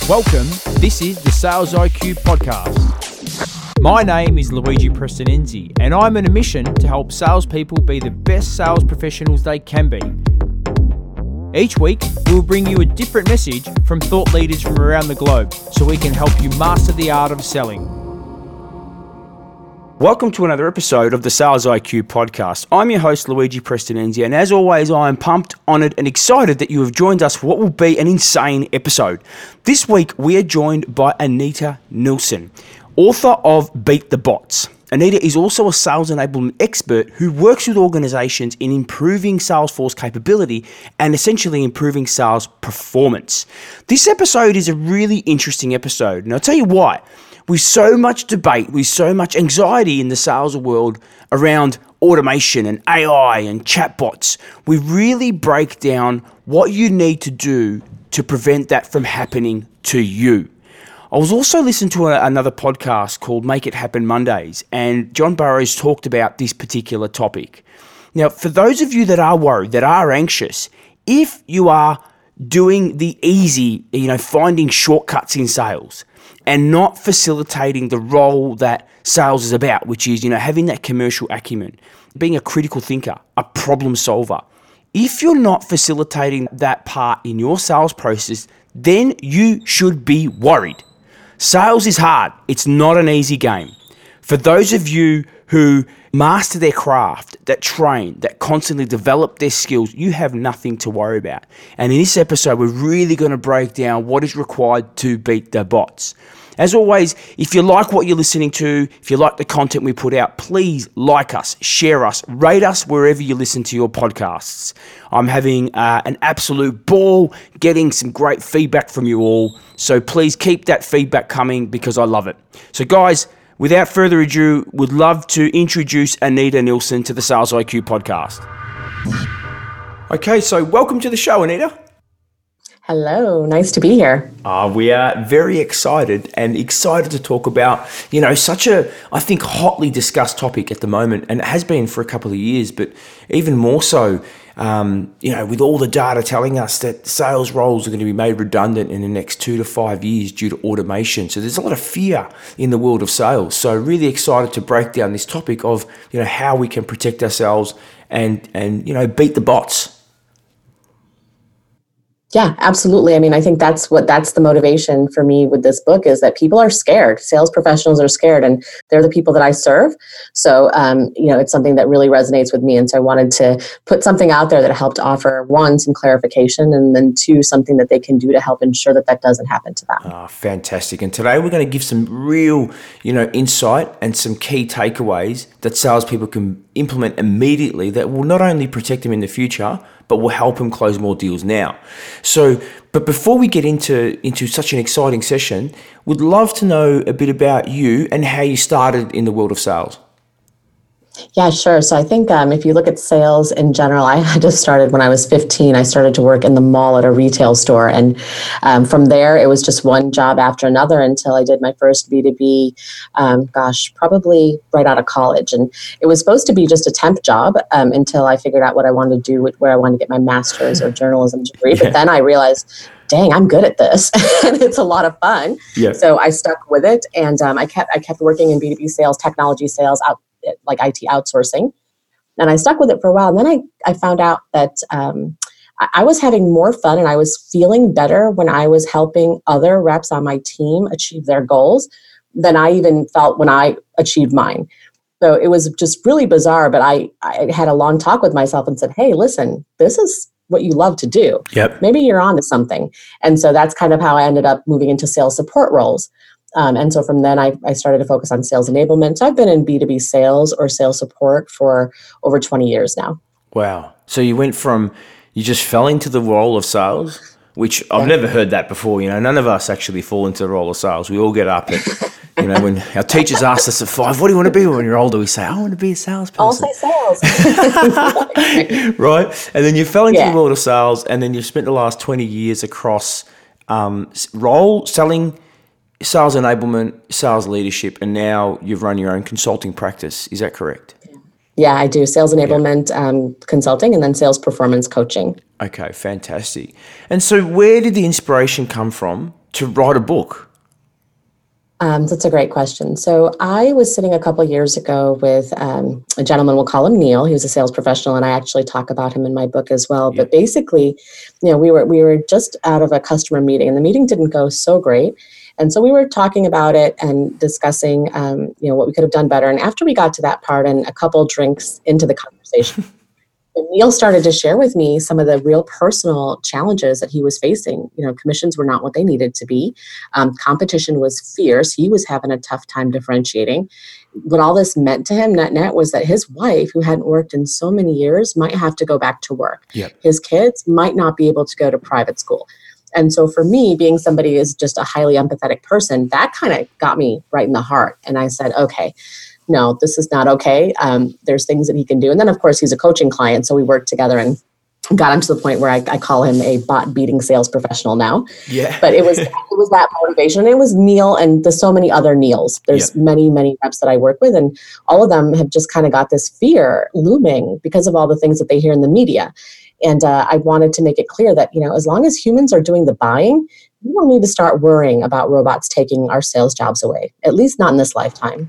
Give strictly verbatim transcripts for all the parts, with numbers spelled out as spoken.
Welcome, this is the Sales I Q Podcast. My name is Luigi Prestinenzi, and I'm on a mission to help salespeople be the best sales professionals they can be. Each week, we'll bring you a different message from thought leaders from around the globe so we can help you master the art of selling. Welcome to another episode of the Sales I Q Podcast. I'm your host, Luigi Prestinenzi, and as always, I am pumped, honoured, and excited that you have joined us for what will be an insane episode. This week, we are joined by Anita Nilsson, author of Beat the Bots. Anita is also a sales enablement expert who works with organizations in improving Salesforce capability and essentially improving sales performance. This episode is a really interesting episode, and I'll tell you why. With so much debate, with so much anxiety in the sales world around automation and A I and chatbots, we really break down what you need to do to prevent that from happening to you. I was also listening to a, another podcast called Make It Happen Mondays, and John Burroughs talked about this particular topic. Now, for those of you that are worried, that are anxious, if you are doing the easy, you know, finding shortcuts in sales and not facilitating the role that sales is about, which is, you know, having that commercial acumen, being a critical thinker, a problem solver. If you're not facilitating that part in your sales process, then you should be worried. Sales is hard. It's not an easy game. For those of you who master their craft, that train, that constantly develop their skills, you have nothing to worry about. And in this episode, we're really going to break down what is required to beat the bots. As always, if you like what you're listening to, if you like the content we put out, please like us, share us, rate us wherever you listen to your podcasts. I'm having uh, an absolute ball getting some great feedback from you all. So please keep that feedback coming because I love it. So guys, without further ado, would love to introduce Anita Nilsson to the Sales I Q podcast. Okay, so welcome to the show, Anita. Hello, nice to be here. Uh, we are very excited and excited to talk about, you know, such a, I think, hotly discussed topic at the moment, and it has been for a couple of years, but even more so, um, you know, with all the data telling us that sales roles are going to be made redundant in the next two to five years due to automation. So there's a lot of fear in the world of sales. So really excited to break down this topic of, you know, how we can protect ourselves and, and, you know, beat the bots. Yeah, absolutely. I mean, I think that's what that's the motivation for me with this book is that people are scared. Sales professionals are scared, and they're the people that I serve. So, um, you know, it's something that really resonates with me. And so I wanted to put something out there that helped offer, one, some clarification, and then two, something that they can do to help ensure that that doesn't happen to them. Oh, fantastic. And today we're going to give some real, you know, insight and some key takeaways that salespeople can implement immediately that will not only protect them in the future, but will help them close more deals now. So, but before we get into, into such an exciting session, would love to know a bit about you and how you started in the world of sales. Yeah, sure. So I think um, if you look at sales in general, I just started when I was fifteen. I started to work in the mall at a retail store. And um, from there, it was just one job after another until I did my first B two B, um, gosh, probably right out of college. And it was supposed to be just a temp job um, until I figured out what I wanted to do, with, where I wanted to get my master's or journalism degree. Yeah. But then I realized, dang, I'm good at this. And it's a lot of fun. Yeah. So I stuck with it. And um, I kept I kept working in B two B sales, technology sales, out like I T outsourcing. And I stuck with it for a while. And then I, I found out that um, I, I was having more fun and I was feeling better when I was helping other reps on my team achieve their goals than I even felt when I achieved mine. So it was just really bizarre, but I, I had a long talk with myself and said, hey, listen, this is what you love to do. Yep. Maybe you're on to something. And so that's kind of how I ended up moving into sales support roles. Um, and so from then I, I started to focus on sales enablement. So I've been in B two B sales or sales support for over twenty years now. Wow. So you went from, you just fell into the role of sales, which I've yeah. never heard that before. You know, none of us actually fall into the role of sales. We all get up at, you know, when our teachers ask us at five, what do you want to be when you're older? We say, I want to be a salesperson. I'll say sales. Right. And then you fell into yeah. the world of sales, and then you've spent the last twenty years across um, role, selling, sales enablement, sales leadership, and now you've run your own consulting practice. Is that correct? Yeah, I do sales enablement yeah. um, consulting and then sales performance coaching. Okay, fantastic. And so where did the inspiration come from to write a book? Um, that's a great question. So I was sitting a couple of years ago with um, a gentleman, we'll call him Neil. He was a sales professional, and I actually talk about him in my book as well. Yeah. But basically, you know, we were we were just out of a customer meeting, and the meeting didn't go so great. And so we were talking about it and discussing, um, you know, what we could have done better. And after we got to that part, and a couple drinks into the conversation, Neil started to share with me some of the real personal challenges that he was facing. You know, commissions were not what they needed to be. Um, competition was fierce. He was having a tough time differentiating. What all this meant to him, net net, was that his wife, who hadn't worked in so many years, might have to go back to work. Yep. His kids might not be able to go to private school. And so for me, being somebody who's just a highly empathetic person, that kind of got me right in the heart. And I said, okay, no, this is not okay. Um, there's things that he can do. And then, of course, he's a coaching client. So we worked together and got him to the point where I, I call him a bot beating sales professional now. Yeah. But it was it was that motivation. And it was Neil and there's so many other Neils. There's Yeah. many, many reps that I work with. And all of them have just kind of got this fear looming because of all the things that they hear in the media. And uh, I wanted to make it clear that, you know, as long as humans are doing the buying, we don't need to start worrying about robots taking our sales jobs away, at least not in this lifetime.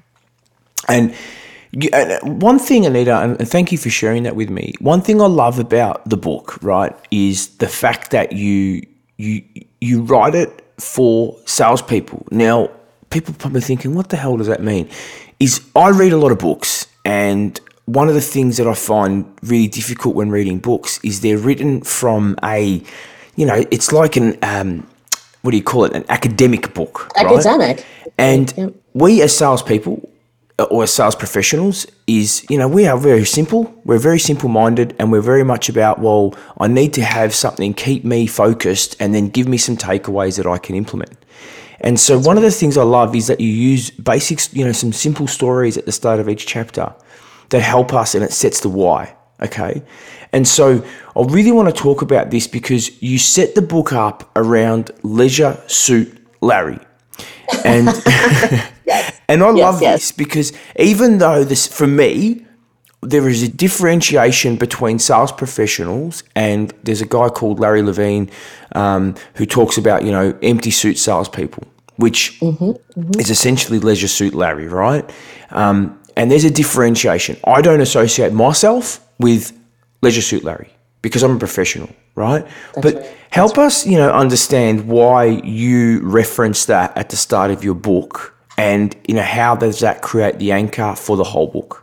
And you, and one thing, Anita, and thank you for sharing that with me. One thing I love about the book, right, is the fact that you you you write it for salespeople. Now, people are probably thinking, what the hell does that mean? Is I read a lot of books, and one of the things that I find really difficult when reading books is they're written from a, you know, it's like an, um, what do you call it, an academic book, Academic. Right? And Yep. we as salespeople or as sales professionals is, you know, we are very simple. We're very simple-minded, and we're very much about, well, I need to have something keep me focused and then give me some takeaways that I can implement. And so one of the things I love is that you use basics, you know, some simple stories at the start of each chapter that help us, and it sets the why, okay? And so I really want to talk about this because you set the book up around Leisure Suit Larry. And Yes. and I Yes, love yes. this because even though this, for me, there is a differentiation between sales professionals, and there's a guy called Larry Levine um, who talks about, you know, empty suit salespeople, which Mm-hmm, mm-hmm. is essentially Leisure Suit Larry, right? Um, and there's a differentiation. I don't associate myself with Leisure Suit Larry because I'm a professional, right? That's but right. help us, you know, understand why you reference that at the start of your book, and, you know, how does that create the anchor for the whole book?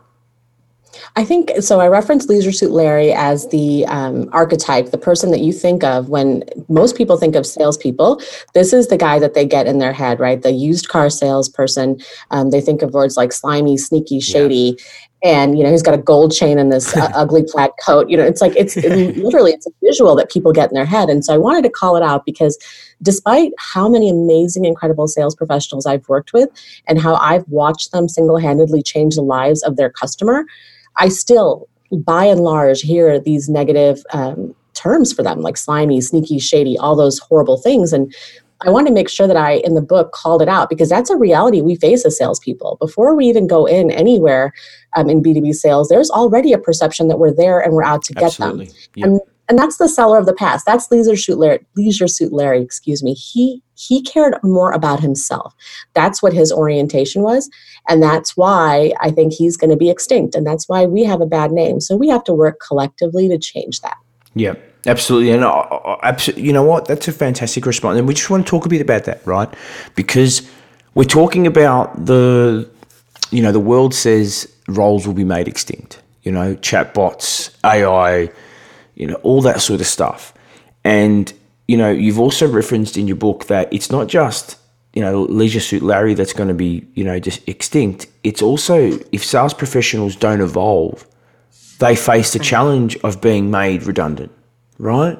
I think, so I referenced Leisure Suit Larry as the um, archetype, the person that you think of when most people think of salespeople. This is the guy that they get in their head, right? The used car salesperson. Um, they think of words like slimy, sneaky, shady. Yeah. And, you know, he's got a gold chain and this uh, ugly plaid coat. You know, it's like, it's it, literally, it's a visual that people get in their head. And so I wanted to call it out because despite how many amazing, incredible sales professionals I've worked with and how I've watched them single-handedly change the lives of their customer, I still, by and large, hear these negative um, terms for them, like slimy, sneaky, shady, all those horrible things. And I want to make sure that I, in the book, called it out because that's a reality we face as salespeople. Before we even go in anywhere um, in B two B sales, there's already a perception that we're there and we're out to get Absolutely. them. Yep. And and that's the seller of the past. That's Leisure Suit Larry. Leisure Suit Larry, excuse me. He he cared more about himself. That's what his orientation was, and that's why I think he's going to be extinct, and that's why we have a bad name. So we have to work collectively to change that. Yeah, absolutely. And I, I, absolutely, you know what? That's a fantastic response. And we just want to talk a bit about that, right? Because we're talking about the, you know, the world says roles will be made extinct. You know, chatbots, A I, you know, all that sort of stuff. And, you know, you've also referenced in your book that it's not just, you know, Leisure Suit Larry that's going to be, you know, just extinct. It's also, if sales professionals don't evolve, they face the challenge of being made redundant, right?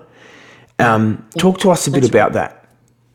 Um, yeah, talk to us a bit about that.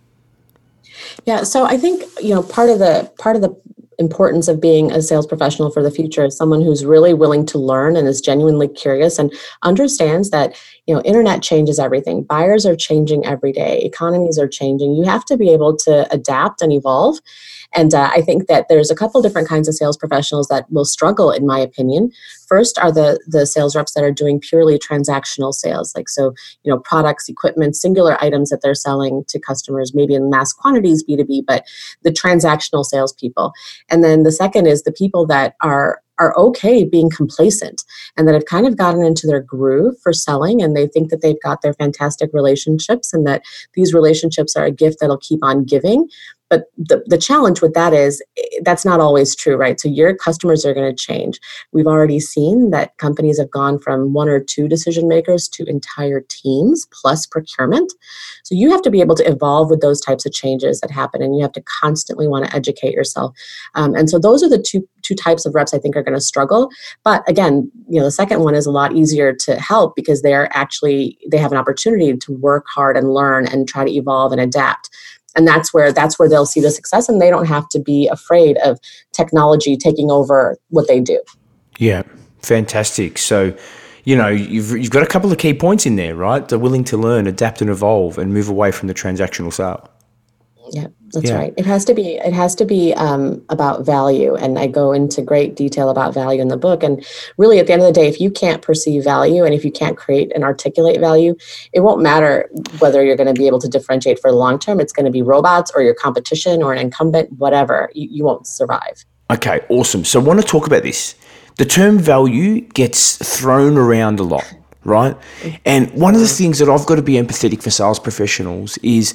Yeah, so I think, you know, part of the part of the importance of being a sales professional for the future is someone who's really willing to learn and is genuinely curious and understands that, you know, internet changes everything. Buyers are changing every day. Economies are changing. You have to be able to adapt and evolve. And uh, I think that there's a couple different kinds of sales professionals that will struggle, in my opinion. First are the the sales reps that are doing purely transactional sales, like so, you know, products, equipment, singular items that they're selling to customers, maybe in mass quantities, B two B, but the transactional salespeople. And then the second is the people that are are okay being complacent and that have kind of gotten into their groove for selling, and they think that they've got their fantastic relationships and that these relationships are a gift that'll keep on giving. But the, the challenge with that is that's not always true, right? So your customers are going to change. We've already seen that companies have gone from one or two decision makers to entire teams plus procurement. So you have to be able to evolve with those types of changes that happen, and you have to constantly want to educate yourself. Um, and so those are the two two types of reps I think are going to struggle. But again, you know, the second one is a lot easier to help because they're actually, they have an opportunity to work hard and learn and try to evolve and adapt. And that's where that's where they'll see the success, and they don't have to be afraid of technology taking over what they do. Yeah, fantastic. So, you know, you've you've got a couple of key points in there, right? They're willing to learn, adapt, and evolve, and move away from the transactional sale. Yeah, that's Yeah. right. It has to be. It has to be um, about value, and I go into great detail about value in the book. And really, at the end of the day, if you can't perceive value and if you can't create and articulate value, it won't matter whether you're going to be able to differentiate for the long term. It's going to be robots or your competition or an incumbent, whatever. You, you won't survive. Okay, awesome. So I want to talk about this. The term value gets thrown around a lot, right? And one of the things that I've got to be empathetic for sales professionals is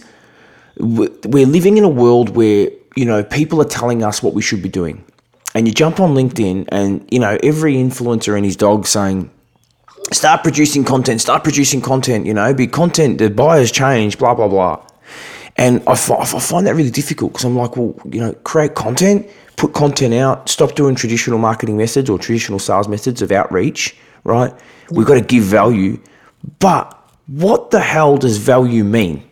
we're living in a world where, you know, people are telling us what we should be doing. And you jump on LinkedIn and, you know, every influencer and his dog saying, start producing content, start producing content, you know, be content, the buyers change, blah, blah, blah. And I, f- I find that really difficult because I'm like, well, you know, create content, put content out, stop doing traditional marketing methods or traditional sales methods of outreach, right? We've got to give value. But what the hell does value mean?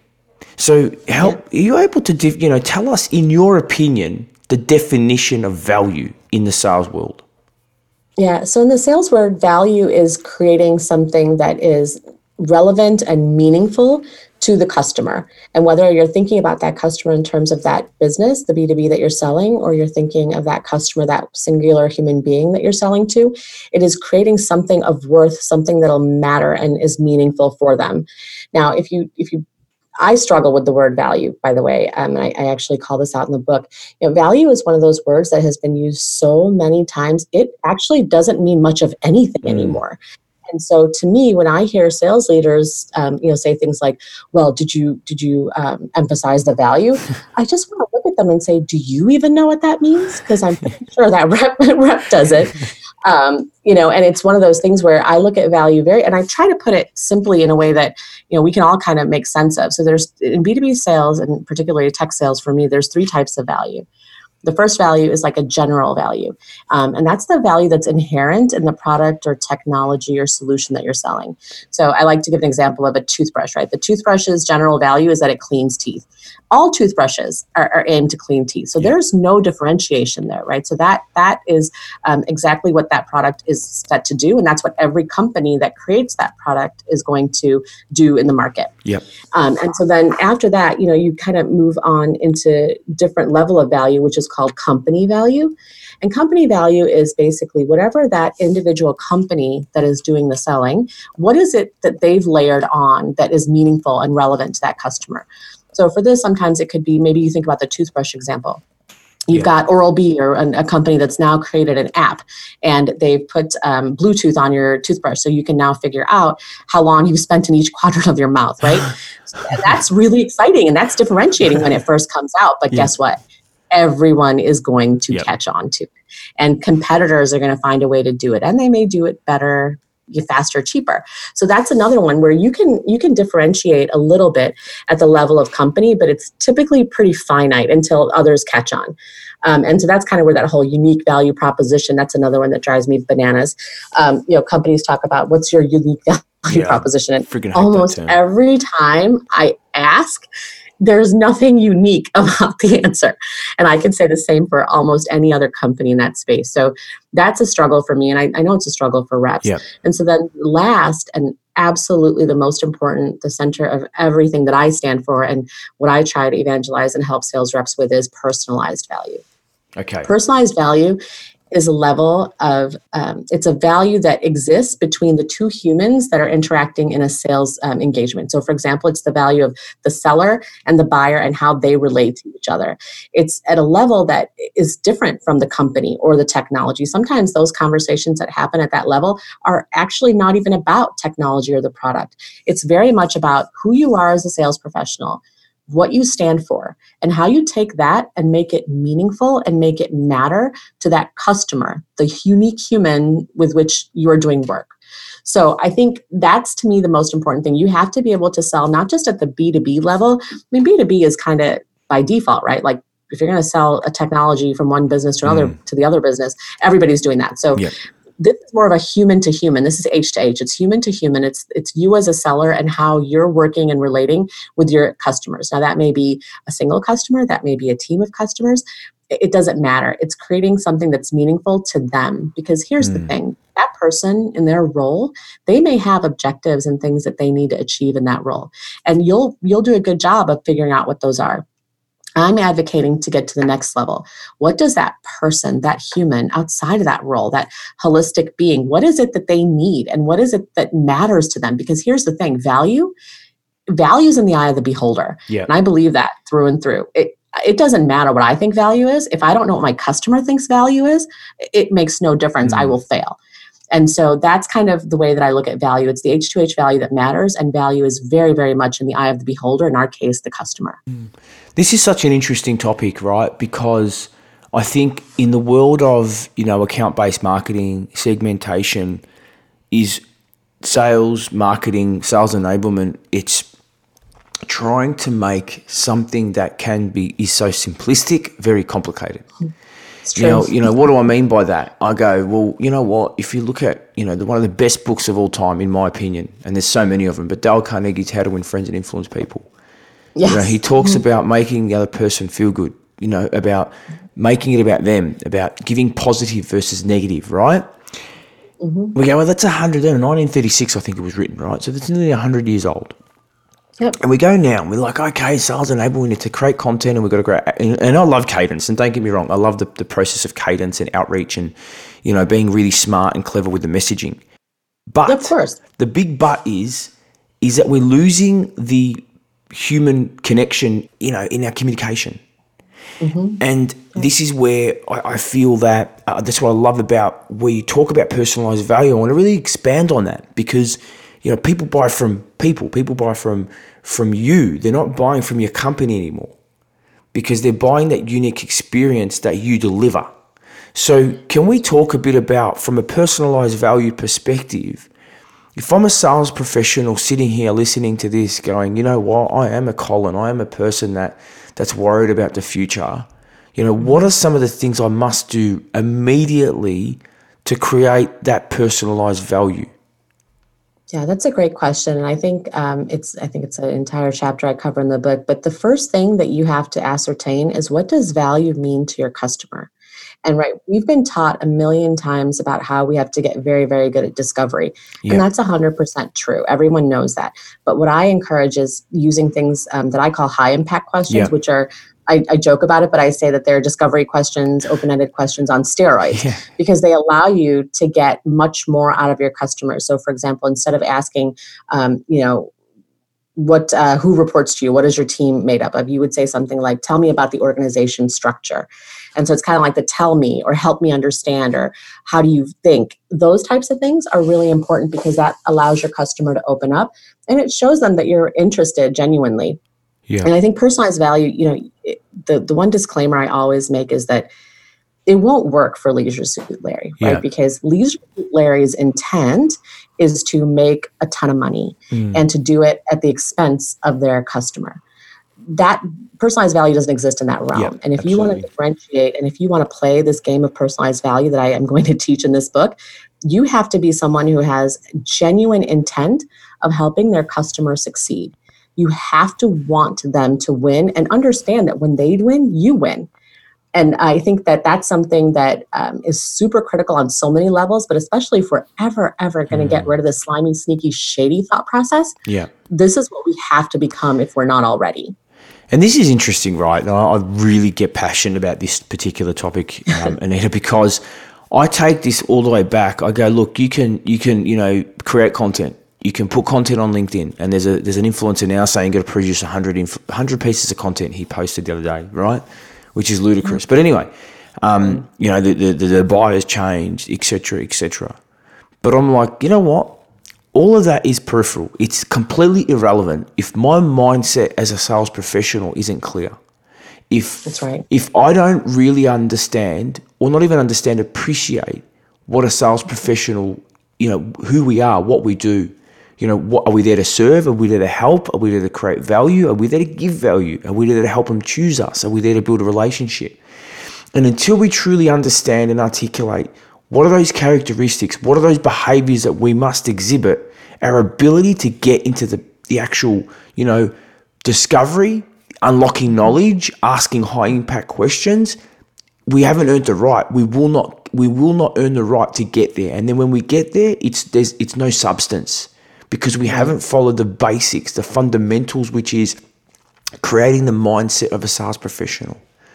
So help, yeah. Are you able to, you know, tell us, in your opinion, the definition of value in the sales world? Yeah. So in the sales world, value is creating something that is relevant and meaningful to the customer. And whether you're thinking about that customer in terms of that business, the B two B that you're selling, or you're thinking of that customer, that singular human being that you're selling to, it is creating something of worth, something that'll matter and is meaningful for them. Now, if you, if you, I struggle with the word value, by the way. Um, I, I actually call this out in the book. You know, value is one of those words that has been used so many times, it actually doesn't mean much of anything mm. anymore. And so, to me, when I hear sales leaders, um, you know, say things like, "Well, did you did you um, emphasize the value?" I just want to look at them and say, "Do you even know what that means?" Because I'm pretty sure that rep, rep does it. Um, you know, and it's one of those things where I look at value very, and I try to put it simply in a way that, you know, we can all kind of make sense of. So there's, in B two B sales, and particularly tech sales for me, there's three types of value. The first value is like a general value. Um, and that's the value that's inherent in the product or technology or solution that you're selling. So I like to give an example of a toothbrush, right? The toothbrush's general value is that it cleans teeth. All toothbrushes are, are aimed to clean teeth. So yeah. there's no differentiation there, right? So that that is um, exactly what that product is set to do. And that's what every company that creates that product is going to do in the market. Yep. Um, and so then after that, you know, you kind of move on into different level of value, which is called company value. And company value is basically whatever that individual company that is doing the selling, what is it that they've layered on that is meaningful and relevant to that customer? So for this, sometimes it could be, maybe you think about the toothbrush example. You've yeah. got Oral-B, or an, a company that's now created an app, and they've put um, Bluetooth on your toothbrush, so you can now figure out how long you've spent in each quadrant of your mouth, right? So that's really exciting, and that's differentiating when it first comes out. But yeah. guess what? Everyone is going to yep. catch on to it. And competitors are going to find a way to do it, and they may do it better, faster, cheaper. So that's another one where you can you can differentiate a little bit at the level of company, but it's typically pretty finite until others catch on. Um, and so that's kind of where that whole unique value proposition, that's another one that drives me bananas. Um, you know, companies talk about what's your unique value yeah, proposition. And almost every time I ask, there's nothing unique about the answer. And I can say the same for almost any other company in that space. So that's a struggle for me. And I, I know it's a struggle for reps. Yep. And so then last, and absolutely the most important, the center of everything that I stand for and what I try to evangelize and help sales reps with is personalized value. Okay. Personalized value is a level of, um, it's a value that exists between the two humans that are interacting in a sales um, engagement. So for example, it's the value of the seller and the buyer and how they relate to each other. It's at a level that is different from the company or the technology. Sometimes those conversations that happen at that level are actually not even about technology or the product. It's very much about who you are as a sales professional, what you stand for, and how you take that and make it meaningful and make it matter to that customer, the unique human with which you are doing work. So I think that's, to me, the most important thing. You have to be able to sell not just at the B two B level. I mean, B two B is kind of by default, right? Like if you're going to sell a technology from one business to another mm. to the other business, everybody's doing that. So yep. This is more of a human to human. This is H to H. It's human to human. It's it's you as a seller and how you're working and relating with your customers. Now, that may be a single customer. That may be a team of customers. It doesn't matter. It's creating something that's meaningful to them. Because here's mm. the thing. That person in their role, they may have objectives and things that they need to achieve in that role. And you'll you'll do a good job of figuring out what those are. I'm advocating to get to the next level. What does that person, that human outside of that role, that holistic being, what is it that they need and what is it that matters to them? Because here's the thing, value, value is in the eye of the beholder. Yeah. And I believe that through and through. It, it doesn't matter what I think value is. If I don't know what my customer thinks value is, it makes no difference. Mm. I will fail. And so that's kind of the way that I look at value. It's the H two H value that matters, and value is very, very much in the eye of the beholder, in our case, the customer. Mm. This is such an interesting topic, right? Because I think in the world of, you know, account-based marketing, segmentation is sales, marketing, sales enablement. It's trying to make something that can be, is so simplistic, very complicated. It's true. You know, you know, what do I mean by that? I go, well, you know what? If you look at, you know, the, one of the best books of all time, in my opinion, and there's so many of them, but Dale Carnegie's How to Win Friends and Influence People. Yes. You know, he talks mm-hmm. about making the other person feel good, you know, about making it about them, about giving positive versus negative, right? Mm-hmm. We go, well, that's one hundred, nineteen thirty-six, I think it was written, right? So that's nearly one hundred years old. Yep. And we go now and we're like, okay, sales enable, we need to create content and we've got to grow. And, and I love cadence, and don't get me wrong, I love the, the process of cadence and outreach and, you know, being really smart and clever with the messaging. But of course, the big but is, is that we're losing the human connection, you know, in our communication. Mm-hmm. And yeah. this is where I, I feel that uh, that's what I love about where you talk about personalized value. I want to really expand on that because, you know, people buy from people, people buy from, from you. They're not buying from your company anymore because they're buying that unique experience that you deliver. So can we talk a bit about, from a personalized value perspective, if I'm a sales professional sitting here listening to this going, you know what, I am a Colin, I am a person that, that's worried about the future. You know, what are some of the things I must do immediately to create that personalized value? Yeah, that's a great question. And I think um, it's I think it's an entire chapter I cover in the book. But the first thing that you have to ascertain is, what does value mean to your customer? And right, we've been taught a million times about how we have to get very, very good at discovery. Yeah. And that's one hundred percent true. Everyone knows that. But what I encourage is using things um, that I call high impact questions, yeah. which are, I, I joke about it, but I say that they're discovery questions, open-ended questions on steroids, yeah. because they allow you to get much more out of your customers. So for example, instead of asking, um, you know, what, uh, who reports to you? What is your team made up of? You would say something like, tell me about the organization structure. And so it's kind of like the tell me or help me understand or how do you think? Those types of things are really important because that allows your customer to open up and it shows them that you're interested genuinely. Yeah. And I think personalized value, you know, it, the, the one disclaimer I always make is that it won't work for Leisure Suit Larry, right? Yeah. Because Leisure Suit Larry's intent is to make a ton of money mm. and to do it at the expense of their customer. That personalized value doesn't exist in that realm. Yep, and if absolutely. You want to differentiate and if you want to play this game of personalized value that I am going to teach in this book, you have to be someone who has genuine intent of helping their customer succeed. You have to want them to win and understand that when they win, you win. And I think that that's something that um, is super critical on so many levels, but especially if we're ever, ever going to get rid of the slimy, sneaky, shady thought process, Yeah. this is what we have to become if we're not already. And this is interesting, right? And I I really get passionate about this particular topic, um, Anita, because I take this all the way back. I go, look, you can, you can, you know, create content. You can put content on LinkedIn, and there's a there's an influencer now saying you've got to produce one hundred, inf- one hundred pieces of content. He posted the other day, right? Which is ludicrous. But anyway, um, you know, the, the, the buyers changed, et cetera, et cetera. But I'm like, you know what? All of that is peripheral. It's completely irrelevant if my mindset as a sales professional isn't clear. If, That's right. If I don't really understand, or not even understand, appreciate what a sales professional, you know, who we are, what we do, you know, what are we there to serve? Are we there to help? Are we there to create value? Are we there to give value? Are we there to help them choose us? Are we there to build a relationship? And until we truly understand and articulate what are those characteristics, what are those behaviors that we must exhibit, our ability to get into the, the actual, you know, discovery, unlocking knowledge, asking high impact questions, we haven't earned the right. We will not, we will not earn the right to get there. And then when we get there, it's there's it's no substance because we haven't followed the basics, the fundamentals, which is creating the mindset of a sales professional.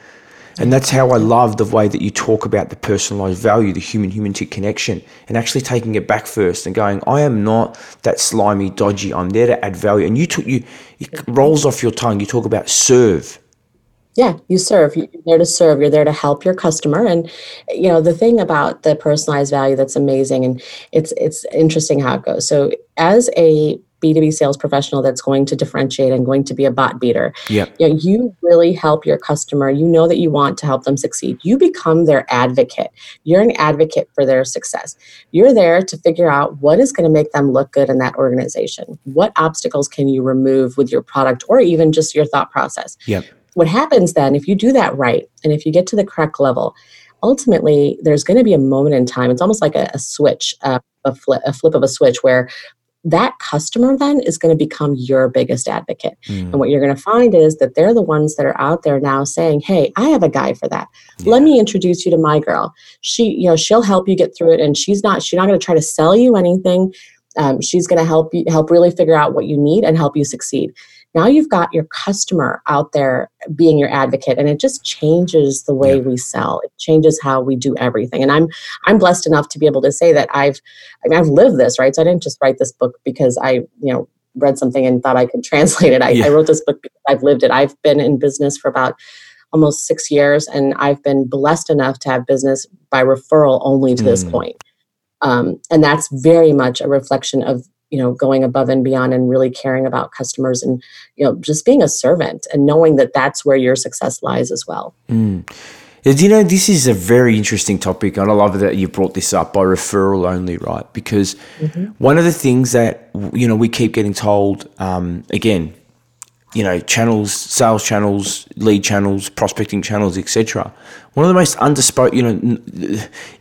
And that's how I love the way that you talk about the personalized value, the human-human connection, and actually taking it back first and going, I am not that slimy, dodgy. I'm there to add value. And you took you, it rolls off your tongue. You talk about serve. Yeah, you serve. You're there to serve. You're there to help your customer. And you know the thing about the personalized value that's amazing, and it's it's interesting how it goes. So as a B two B sales professional that's going to differentiate and going to be a bot beater, Yeah, you know, you really help your customer. You know that you want to help them succeed. You become their advocate. You're an advocate for their success. You're there to figure out what is going to make them look good in that organization. What obstacles can you remove with your product or even just your thought process? yeah. What happens then, if you do that right, and if you get to the correct level, ultimately, there's going to be a moment in time. It's almost like a, a switch, uh, a, flip, a flip of a switch where that customer then is going to become your biggest advocate. Mm. And what you're going to find is that they're the ones that are out there now saying, hey, I have a guy for that. Yeah. Let me introduce you to my girl. She, you know, she'll help you get through it. And she's not, she's not going to try to sell you anything. Um, she's going to help you, help really figure out what you need and help you succeed. Now you've got your customer out there being your advocate, and it just changes the way yeah. we sell. It changes how we do everything. And I'm I'm blessed enough to be able to say that I've I mean, I've lived this, right? So I didn't just write this book because I, you know, read something and thought I could translate it. I, yeah. I wrote this book because I've lived it. I've been in business for about almost six years, and I've been blessed enough to have business by referral only to mm. this point. Um, and that's very much a reflection of, you know, going above and beyond and really caring about customers and, you know, just being a servant and knowing that that's where your success lies as well. Mm. You know, this is a very interesting topic, and I love that you brought this up by referral only, right? Because mm-hmm. one of the things that, you know, we keep getting told, um, again, you know, channels, sales channels, lead channels, prospecting channels, et cetera. One of the most underspoken, you know,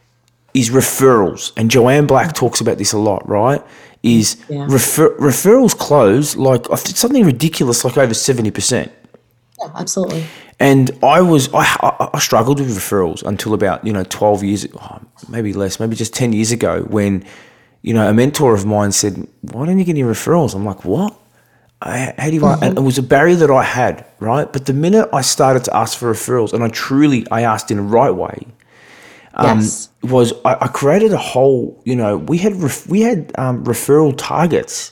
is referrals. And Joanne Black talks about this a lot, right? Is yeah. refer, referrals close like something ridiculous, like over seventy percent. Yeah, absolutely. And I was, I, I, I struggled with referrals until about, you know, twelve years, oh, maybe less, maybe just ten years ago when, you know, a mentor of mine said, why don't you get any referrals? I'm like, what? I, how do you, mm-hmm. and it was a barrier that I had, right? But the minute I started to ask for referrals, and I truly, I asked in the right way, Um, yes. was I, I created a whole, you know, we had ref, we had um, referral targets.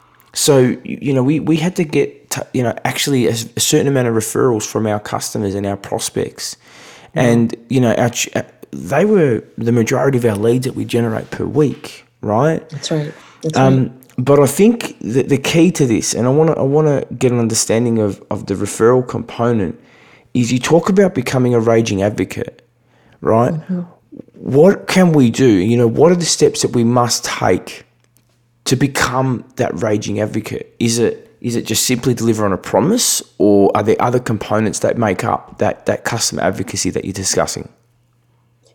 So, you know, we, we had to get, t- you know, actually a, a certain amount of referrals from our customers and our prospects. Mm. And, you know, our, they were the majority of our leads that we generate per week, right? That's right. That's um, right. But I think the, the key to this, and I want to I want to get an understanding of, of the referral component, is you talk about becoming a raging advocate. Right? Mm-hmm. What can we do? You know, what are the steps that we must take to become that raging advocate? Is it is it just simply deliver on a promise, or are there other components that make up that that customer advocacy that you're discussing?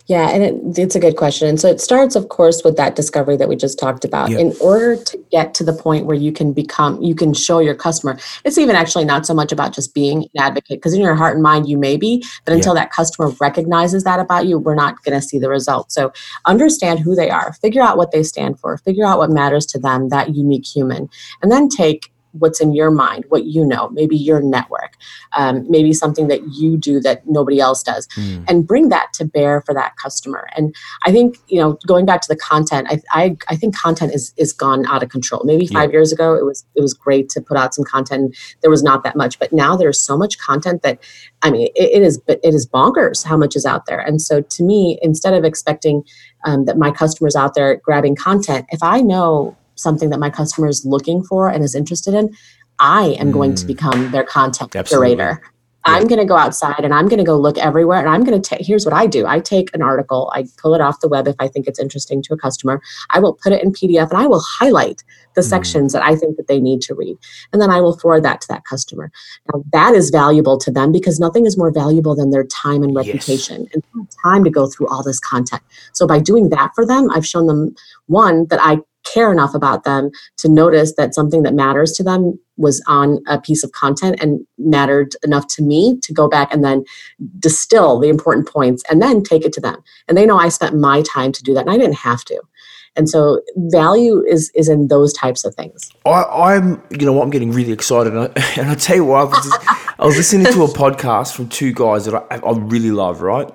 Yeah, and it, it's a good question. And so it starts, of course, with that discovery that we just talked about. Yep. In order to get to the point where you can become, you can show your customer, it's even actually not so much about just being an advocate, because in your heart and mind, you may be, but until Yep. that customer recognizes that about you, we're not going to see the results. So understand who they are, figure out what they stand for, figure out what matters to them, that unique human, and then take what's in your mind, what you know, maybe your network, um, maybe something that you do that nobody else does, Mm. and bring that to bear for that customer. And I think, you know, going back to the content, I I, I think content is is gone out of control. Maybe five Yeah. years ago, it was it was great to put out some content. There was not that much, but now there's so much content that, I mean, it, it is it is bonkers how much is out there. And so to me, instead of expecting um, that my customers out there grabbing content, if I know something that my customer is looking for and is interested in, I am going to Mm. become their content Absolutely. curator. Yeah. I'm going to go outside and I'm going to go look everywhere, and I'm going to take, here's what I do. I take an article, I pull it off the web if I think it's interesting to a customer. I will put it in P D F and I will highlight the Mm. sections that I think that they need to read. And then I will forward that to that customer. Now that is valuable to them, because nothing is more valuable than their time and Yes. reputation and time to go through all this content. So by doing that for them, I've shown them, one, that I care enough about them to notice that something that matters to them was on a piece of content and mattered enough to me to go back and then distill the important points and then take it to them. And they know I spent my time to do that, and I didn't have to. And so value is is in those types of things. I, I'm, you know what, I'm getting really excited. And I, and I tell you what, I was, just, I was listening to a podcast from two guys that I, I really love, right?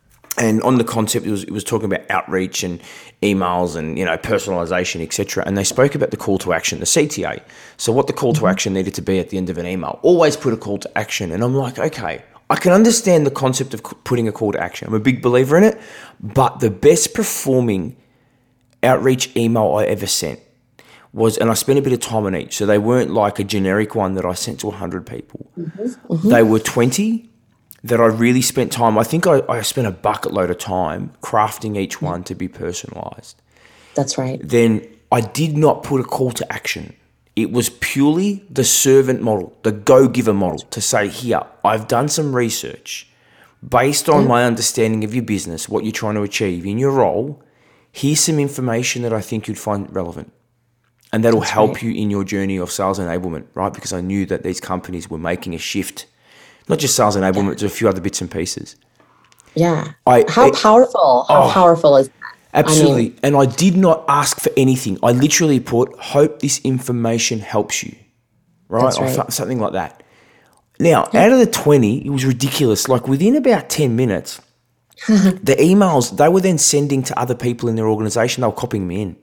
And on the concept, it was it was talking about outreach and emails and, you know, personalization, et cetera. And they spoke about the call to action, the C T A. So what the call to action needed to be at the end of an email. Always put a call to action. And I'm like, okay, I can understand the concept of putting a call to action. I'm a big believer in it. But the best performing outreach email I ever sent was, and I spent a bit of time on each. So they weren't like a generic one that I sent to one hundred people. Mm-hmm. Mm-hmm. They were twenty that I really spent time. I think I, I spent a bucket load of time crafting each one to be personalized. That's right. Then I did not put a call to action. It was purely the servant model, the go-giver model, to say, here, I've done some research based on yeah. my understanding of your business, what you're trying to achieve in your role. Here's some information that I think you'd find relevant. And that'll That's help right. you in your journey of sales enablement, right? Because I knew that these companies were making a shift. Not just sales enablement, yeah. just a few other bits and pieces. Yeah. I, How it, powerful, how oh, powerful is that? Absolutely. I mean, and I did not ask for anything. I literally put, hope this information helps you, right? That's right. Or something like that. Now, yeah. out of the twenty, it was ridiculous. Like within about ten minutes, the emails they were then sending to other people in their organization, they were copying me in.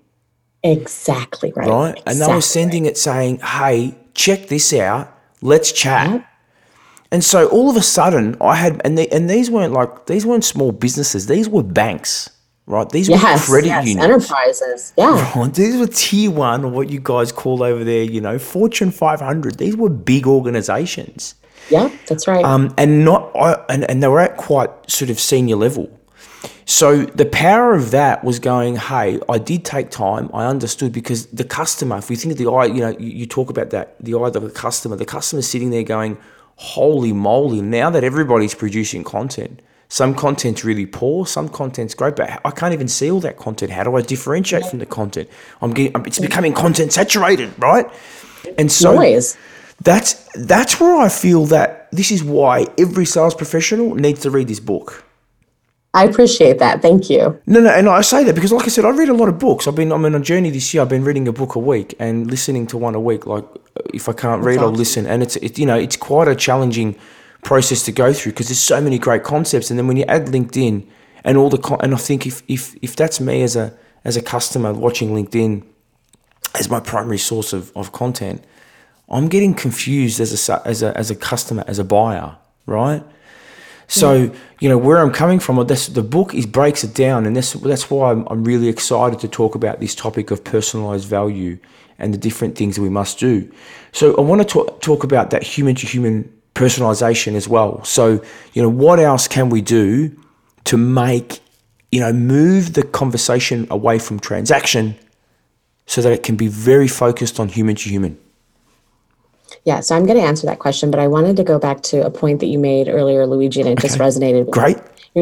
Exactly right. Right? Exactly and they were sending right. it saying, hey, check this out. Let's chat. Yep. And so all of a sudden I had, and the, and these weren't like, these weren't small businesses. These were banks, right? These yes, were credit yes, unions. Enterprises, yeah. Right? These were tier one, or what you guys call over there, you know, Fortune five hundred. These were big organizations. Yeah, that's right. Um, and not, and, and they were at quite sort of senior level. So the power of that was going, hey, I did take time. I understood, because the customer, if we think of the eye, you know, you, you talk about that, the eye of the customer, the customer's sitting there going, holy moly, now that everybody's producing content, some content's really poor, some content's great, but I can't even see all that content. How do I differentiate from the content? I'm getting, it's becoming content saturated, right? And so Noise. that's that's where I feel that this is why every sales professional needs to read this book. I appreciate that. Thank you. No, no, and I say that because, like I said, I read a lot of books. I've been, I'm on a journey this year. I've been reading a book a week and listening to one a week. Like, if I can't read, I'll listen. And it's, it, you know, it's quite a challenging process to go through because there's so many great concepts. And then when you add LinkedIn and all the, con- and I think if if if that's me as a as a customer watching LinkedIn as my primary source of, of content, I'm getting confused as a as a as a customer, as a buyer, right? So, yeah. you know, where I'm coming from, this, the book is breaks it down, and that's, that's why I'm, I'm really excited to talk about this topic of personalized value and the different things that we must do. So I want to talk, talk about that human-to-human personalization as well. So, you know, what else can we do to make, you know, move the conversation away from transaction so that it can be very focused on human-to-human? Yeah, so I'm going to answer that question, but I wanted to go back to a point that you made earlier, Luigi, and it okay. just resonated with Great. me. You're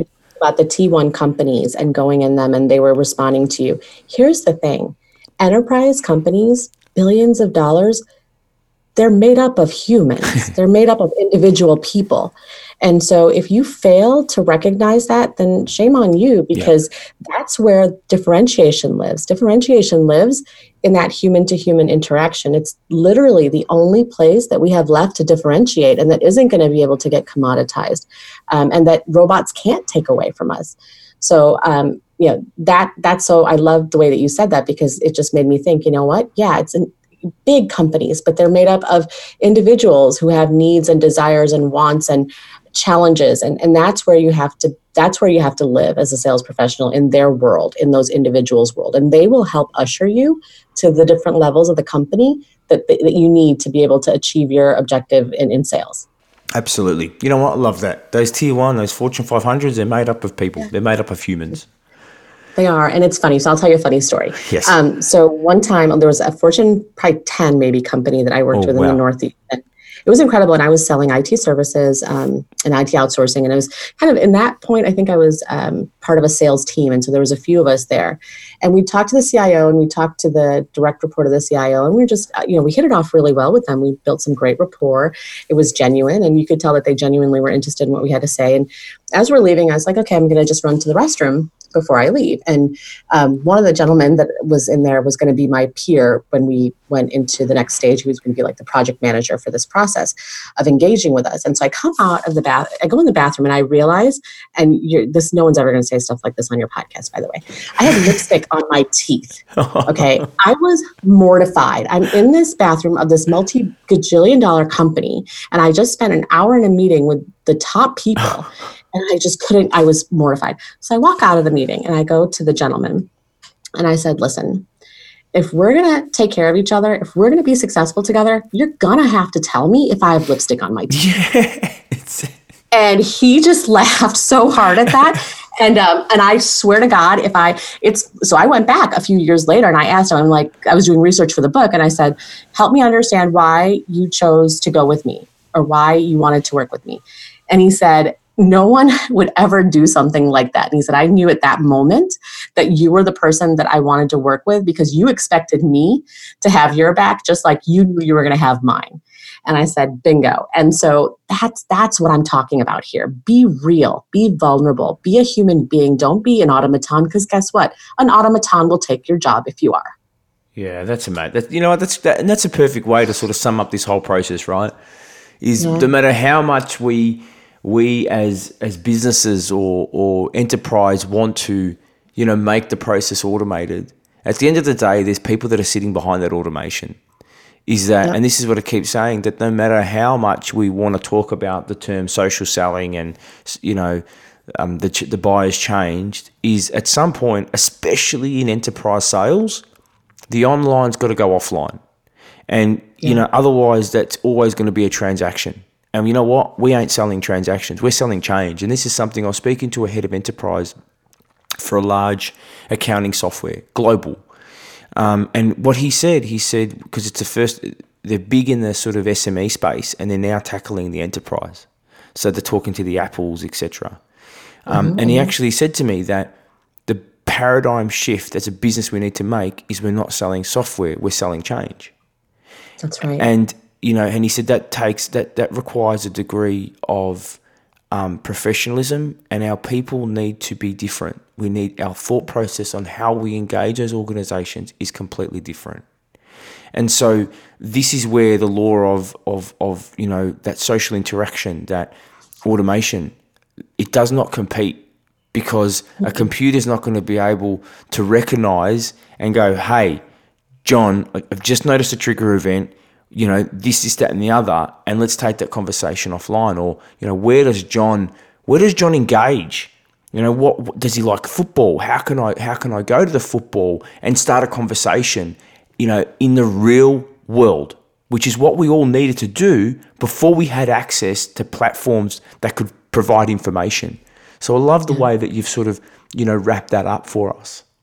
about the T one companies and going in them and they were responding to you. Here's the thing. Enterprise companies, billions of dollars, they're made up of humans. They're made up of individual people. And so if you fail to recognize that, then shame on you, because yeah. that's where differentiation lives. Differentiation lives in that human to human interaction. It's literally the only place that we have left to differentiate, and that isn't going to be able to get commoditized, um, and that robots can't take away from us. So, um, you know, that that's so I love the way that you said that, because it just made me think, you know what? Yeah, it's an big companies, but they're made up of individuals who have needs and desires and wants and challenges. And, and that's where you have to, that's where you have to live as a sales professional, in their world, in those individuals' world. And they will help usher you to the different levels of the company that, that you need to be able to achieve your objective in, in sales. Absolutely. You know what? I love that. Those tier one, those Fortune five hundreds, they're made up of people. Yeah. They're made up of humans. They are. And it's funny. So I'll tell you a funny story. Yes. Um, so one time there was a Fortune probably ten maybe company that I worked oh, with wow. in the Northeast. And it was incredible. And I was selling I T services um, and I T outsourcing. And it was kind of in that point, I think I was um, part of a sales team. And so there was a few of us there. And we talked to the C I O and we talked to the direct report of the C I O. And we were just, you know, we hit it off really well with them. We built some great rapport. It was genuine. And you could tell that they genuinely were interested in what we had to say. And as we're leaving, I was like, okay, I'm going to just run to the restroom before I leave. And um, one of the gentlemen that was in there was going to be my peer when we went into the next stage. He was going to be like the project manager for this process of engaging with us. And so I come out of the bath, I go in the bathroom and I realize, and you're, this, no one's ever going to say stuff like this on your podcast, by the way. I had lipstick on my teeth. Okay. I was mortified. I'm in this bathroom of this multi-gajillion dollar company. And I just spent an hour in a meeting with the top people. And I just couldn't, I was mortified. So I walk out of the meeting and I go to the gentleman and I said, listen, if we're going to take care of each other, if we're going to be successful together, you're going to have to tell me if I have lipstick on my teeth. Yeah. And he just laughed so hard at that. And um, and I swear to God, if I, it's, so I went back a few years later and I asked him, I'm like, I was doing research for the book and I said, help me understand why you chose to go with me or why you wanted to work with me. And he said, no one would ever do something like that. And he said, I knew at that moment that you were the person that I wanted to work with because you expected me to have your back just like you knew you were going to have mine. And I said, bingo. And so that's that's what I'm talking about here. Be real, be vulnerable, be a human being. Don't be an automaton, because guess what? An automaton will take your job if you are. Yeah, that's amazing. That, you know, that's that, and that's a perfect way to sort of sum up this whole process, right? Is yeah. no matter how much we we as as businesses or or enterprise want to, you know, make the process automated, at the end of the day, there's people that are sitting behind that automation. Is that, yep. and this is what I keep saying, that no matter how much we want to talk about the term social selling and, you know, um, the the buyer's changed, is at some point, especially in enterprise sales, the online's got to go offline. And, yeah. you know, otherwise that's always going to be a transaction. And you know what? We ain't selling transactions. We're selling change. And this is something I was speaking to a head of enterprise for a large accounting software, global. Um, and what he said, he said, because it's the first, they're big in the sort of S M E space and they're now tackling the enterprise. So they're talking to the Apples, et cetera. Um, mm-hmm. And he actually said to me that the paradigm shift as a business we need to make is we're not selling software, we're selling change. That's right. And, you know, and he said that takes, that, that requires a degree of um, professionalism, and our people need to be different. We need, our thought process on how we engage those organizations is completely different. And so this is where the law of, of, of, you know, that social interaction, that automation, it does not compete, because a computer is not going to be able to recognize and go, hey, John, I've just noticed a trigger event, you know, this, this, that, and the other, and let's take that conversation offline. Or, you know, where does John, where does John engage? You know, what, what does he like football? How can I, how can I go to the football and start a conversation, you know, in the real world, which is what we all needed to do before we had access to platforms that could provide information. So I love the way that you've sort of, you know, wrapped that up for us.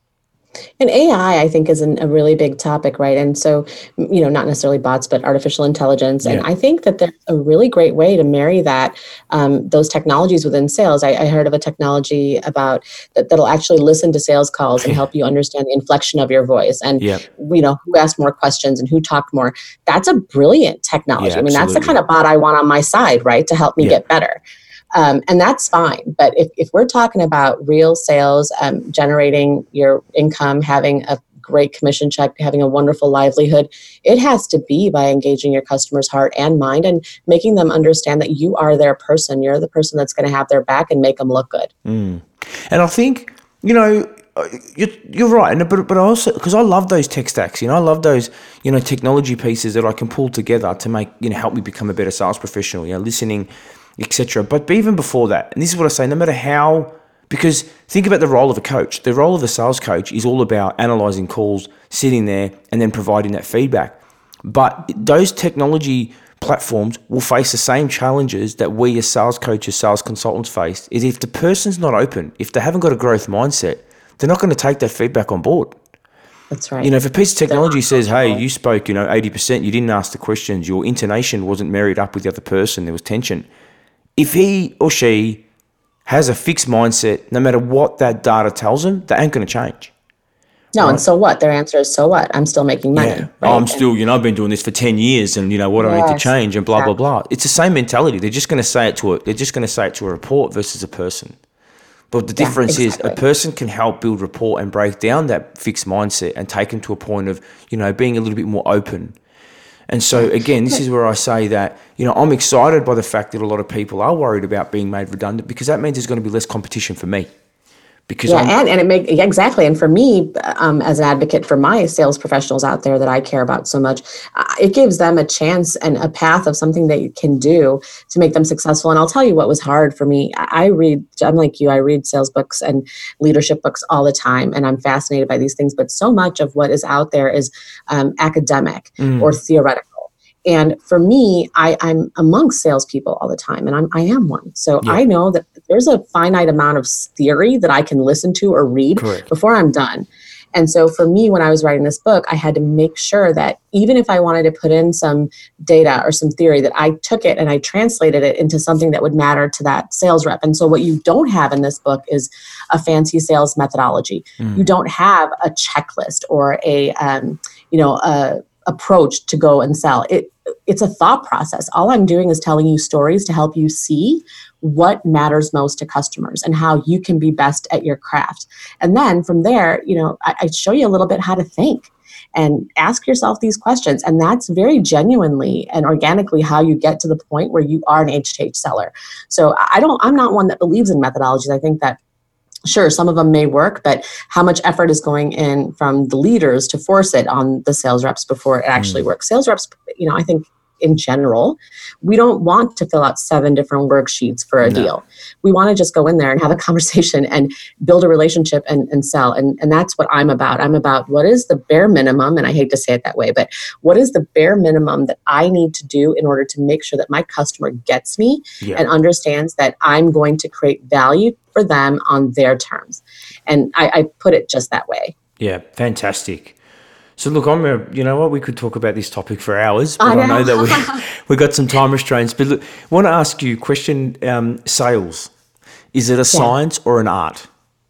And A I, I think, is an, a really big topic, right? And so, you know, not necessarily bots, but artificial intelligence. And Yeah. I think that there's a really great way to marry that, um, those technologies within sales. I, I heard of a technology about that that'll actually listen to sales calls and help you understand the inflection of your voice and, Yeah. you know, who asked more questions and who talked more. That's a brilliant technology. Yeah, I mean, that's the absolutely. kind of bot I want on my side, right? To help me Yeah. get better. Um, and that's fine. But if, if we're talking about real sales, um, generating your income, having a great commission check, having a wonderful livelihood, it has to be by engaging your customer's heart and mind and making them understand that you are their person. You're the person that's going to have their back and make them look good. Mm. And I think, you know, you're, you're right. And but, but I also, because I love those tech stacks, you know, I love those, you know, technology pieces that I can pull together to make, you know, help me become a better sales professional, you know, listening, et cetera. But even before that, and this is what I say, no matter how, because think about the role of a coach. The role of a sales coach is all about analyzing calls, sitting there, and then providing that feedback. But those technology platforms will face the same challenges that we as sales coaches, sales consultants face, is if the person's not open, if they haven't got a growth mindset, they're not going to take that feedback on board. That's right. You know, if a piece of technology says, hey, you spoke, you know, eighty percent, you didn't ask the questions, your intonation wasn't married up with the other person, there was tension. If he or she has a fixed mindset, no matter what that data tells them, they ain't going to change. No, right? And so what? Their answer is, so what? I'm still making money. Yeah. Right? I'm still, you know, I've been doing this for ten years and, you know, what yes, I need to change and blah, exactly. blah, blah. It's the same mentality. They're just going to say it to a, they're just going to say it to a report versus a person. But the difference yeah, exactly. is a person can help build rapport and break down that fixed mindset and take them to a point of, you know, being a little bit more open. And so, again, this is where I say that, you know, I'm excited by the fact that a lot of people are worried about being made redundant because that means there's going to be less competition for me. Because yeah, I'm, and, and it make exactly. And for me, um, as an advocate for my sales professionals out there that I care about so much, uh, it gives them a chance and a path of something that you can do to make them successful. And I'll tell you what was hard for me. I, I read, I'm like you, I read sales books and leadership books all the time, and I'm fascinated by these things. But so much of what is out there is um, academic mm. or theoretical. And for me, I, I'm amongst salespeople all the time, and I'm, I am one. So yeah. I know that there's a finite amount of theory that I can listen to or read Correct. Before I'm done. And so for me, when I was writing this book, I had to make sure that even if I wanted to put in some data or some theory, that I took it and I translated it into something that would matter to that sales rep. And so what you don't have in this book is a fancy sales methodology. Mm. You don't have a checklist or a, um, you know, a approach to go and sell. It it's a thought process. All I'm doing is telling you stories to help you see what matters most to customers and how you can be best at your craft. And then from there, you know, I, I show you a little bit how to think and ask yourself these questions. And that's very genuinely and organically how you get to the point where you are an H to H seller. So I don't, I'm not one that believes in methodologies. I think that sure, some of them may work, but how much effort is going in from the leaders to force it on the sales reps before it actually mm. works? Sales reps, you know, I think in general, we don't want to fill out seven different worksheets for a no. deal. We want to just go in there and have a conversation and build a relationship and, and sell. And, and that's what I'm about. I'm about what is the bare minimum, and I hate to say it that way, but what is the bare minimum that I need to do in order to make sure that my customer gets me yeah. and understands that I'm going to create value for them on their terms. And I, I put it just that way. Yeah, fantastic. So look, I'm a, you know what, we could talk about this topic for hours, but I know, I know that we we got some time restraints. But look, I want to ask you a question, um, sales. Is it a yeah. science or an art?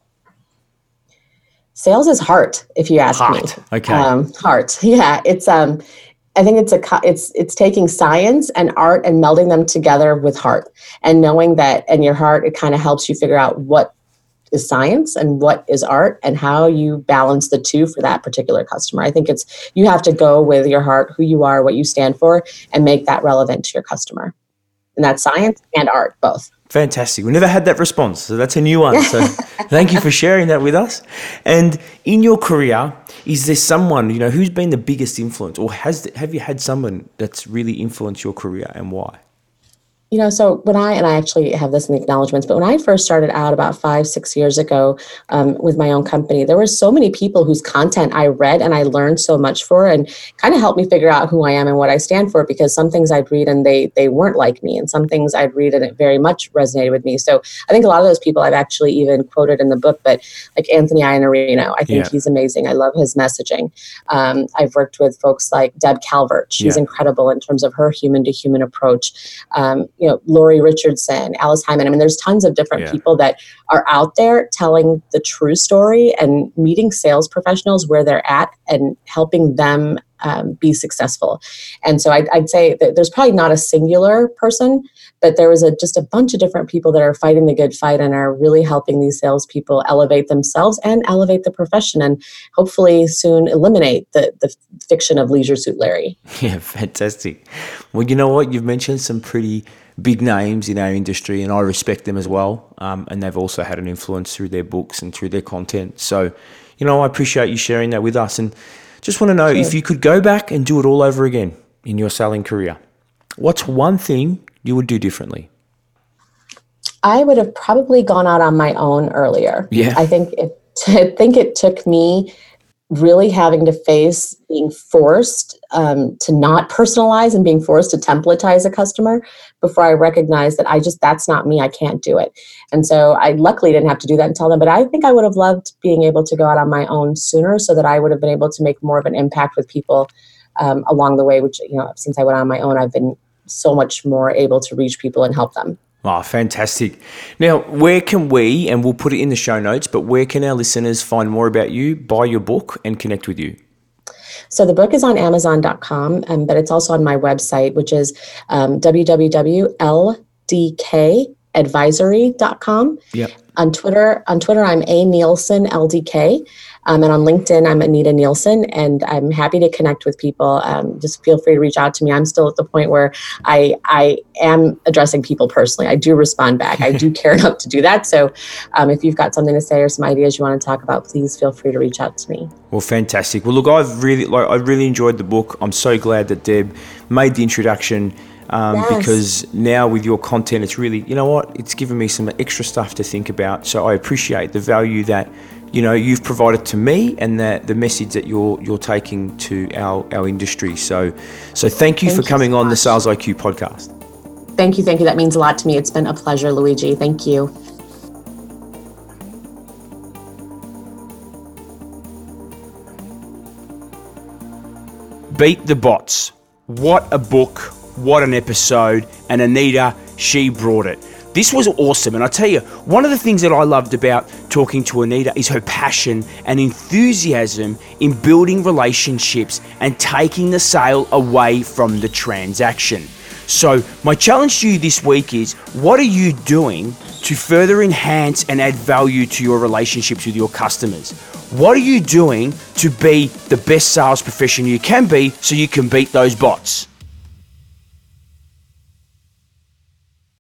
Sales is heart, if you ask heart. me. Okay. Um, heart. Yeah. It's, um, I think it's a, it's, it's taking science and art and melding them together with heart, and knowing that in your heart, it kind of helps you figure out what is science and what is art and how you balance the two for that particular customer. I think it's, you have to go with your heart, who you are, what you stand for, and make that relevant to your customer. And that's science and art, both. Fantastic. We never had that response, so that's a new one. So thank you for sharing that with us. And in your career, is there someone, you know, who's been the biggest influence, or has have you had someone that's really influenced your career, and why? You know, so when I, and I actually have this in the acknowledgements, but when I first started out about five, six years ago um, with my own company, there were so many people whose content I read and I learned so much for, and kind of helped me figure out who I am and what I stand for, because some things I'd read and they they weren't like me, and some things I'd read and it very much resonated with me. So I think a lot of those people I've actually even quoted in the book, but like Anthony Iannarino, I think yeah. he's amazing. I love his messaging. Um, I've worked with folks like Deb Calvert. She's yeah. incredible in terms of her human to human approach. Um, you know, Lori Richardson, Alice Hyman. I mean, there's tons of different yeah. people that are out there telling the true story and meeting sales professionals where they're at and helping them um, be successful. And so I'd, I'd say that there's probably not a singular person, but there was a, just a bunch of different people that are fighting the good fight and are really helping these salespeople elevate themselves and elevate the profession, and hopefully soon eliminate the, the fiction of Leisure Suit Larry. Yeah, fantastic. Well, you know what? You've mentioned some pretty big names in our industry, and I respect them as well. Um, and they've also had an influence through their books and through their content. So, you know, I appreciate you sharing that with us. And just want to know, sure. if you could go back and do it all over again in your selling career, what's one thing you would do differently? I would have probably gone out on my own earlier. Yeah. I think it, I think it took me really having to face being forced um, to not personalize and being forced to templatize a customer before I recognized that I just, that's not me. I can't do it. And so I luckily didn't have to do that and tell them, but I think I would have loved being able to go out on my own sooner so that I would have been able to make more of an impact with people um, along the way, which, you know, since I went on my own, I've been so much more able to reach people and help them. Oh, fantastic. Now, where can we, and we'll put it in the show notes, but where can our listeners find more about you, buy your book, and connect with you? So the book is on amazon dot com, um, but it's also on my website, which is um, w w w dot l d k advisory dot com. Yep. On Twitter, on Twitter, I'm A Nielsen L D K. Um, and on LinkedIn, I'm Anita Nielsen, and I'm happy to connect with people. Um, just feel free to reach out to me. I'm still at the point where I I am addressing people personally. I do respond back. I do care enough to do that. So um, if you've got something to say or some ideas you want to talk about, please feel free to reach out to me. Well, fantastic. Well, look, I've really like I really enjoyed the book. I'm so glad that Deb made the introduction. Um, yes. Because now with your content, it's really, you know what, it's given me some extra stuff to think about. So I appreciate the value that, you know, you've provided to me and that the message that you're you're taking to our, our industry. So so thank you thank for coming you so on much. The Sales I Q podcast. Thank you, thank you. That means a lot to me. It's been a pleasure, Luigi. Thank you. Beat the Bots. What a book. What an episode. And Anita, she brought it. This was awesome. And I tell you, one of the things that I loved about talking to Anita is her passion and enthusiasm in building relationships and taking the sale away from the transaction. So my challenge to you this week is, what are you doing to further enhance and add value to your relationships with your customers? What are you doing to be the best sales professional you can be so you can beat those bots?